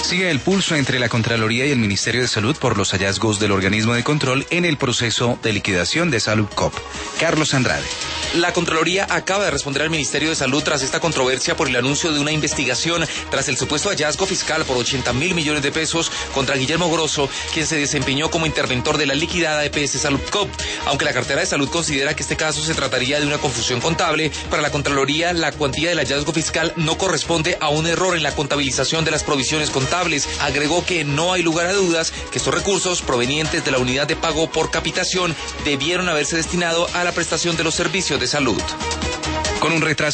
Sigue el pulso entre la Contraloría y el Ministerio de Salud por los hallazgos del organismo de control en el proceso de liquidación de Saludcop. Carlos Andrade. La Contraloría acaba de responder al Ministerio de Salud tras esta controversia por el anuncio de una investigación tras el supuesto hallazgo fiscal por 80.000 millones de pesos contra Guillermo Grosso, quien se desempeñó como interventor de la liquidada EPS Saludcop. Aunque la cartera de Salud considera que este caso se trataría de una confusión contable, para la Contraloría la cuantía del hallazgo fiscal no corresponde a un error en la contabilización de las provisiones contables. Agregó que no hay lugar a dudas que estos recursos provenientes de la unidad de pago por capitación debieron haberse destinado a la prestación de los servicios de salud. Con un retraso